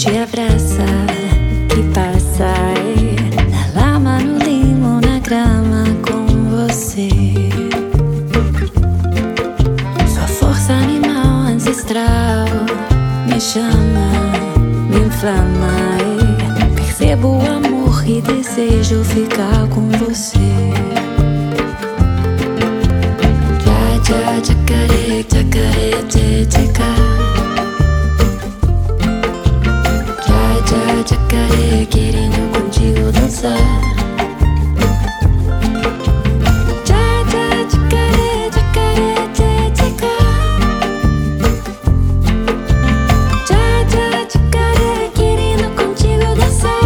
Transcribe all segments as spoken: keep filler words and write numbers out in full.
te abraça, que passa na lama, no limo, na grama com você. Sua força animal ancestral me chama, me inflama. Percebo o amor e desejo ficar com você. Tcha, tchacaré, tchacaré, tchê, tcheca. Tcha, tcha, tchacaré, querendo contigo dançar. Tcha, tcha, tchacaré, tchacaré, tchê, tcheca. Tcha, tcha, tchacaré, querendo contigo dançar.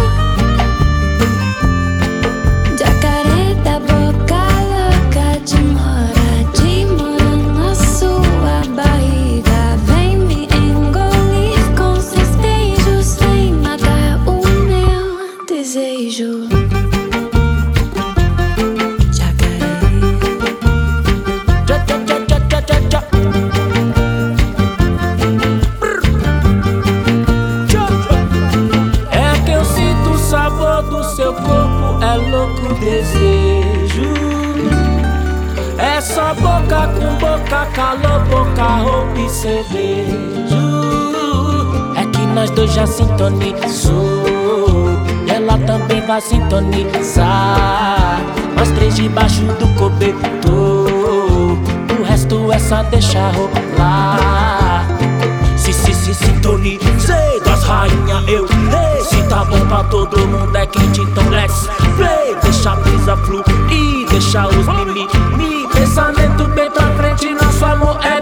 Jacaré da boca louca de mora, de mora na sua barriga. Vem me engolir com seus beijos, vem matar o meu desejo. Jacaré. Tcha, tcha, tcha, tcha, tcha, tcha. É que eu sinto o sabor do seu corpo, é louco desejo. É só boca com boca, calor, boca, roupa e cervejo. É que nós dois já sintonizou, e ela também vai sintonizar. Nós três debaixo do cobertor, o resto é só deixar rolar. Se, se, se sintonizei das rainha, eu rei. Se tá bom pra todo mundo é quente, então let's play. Deixa a brisa fluir, deixa os mimimi. Pensamento bem pra frente, nosso amor é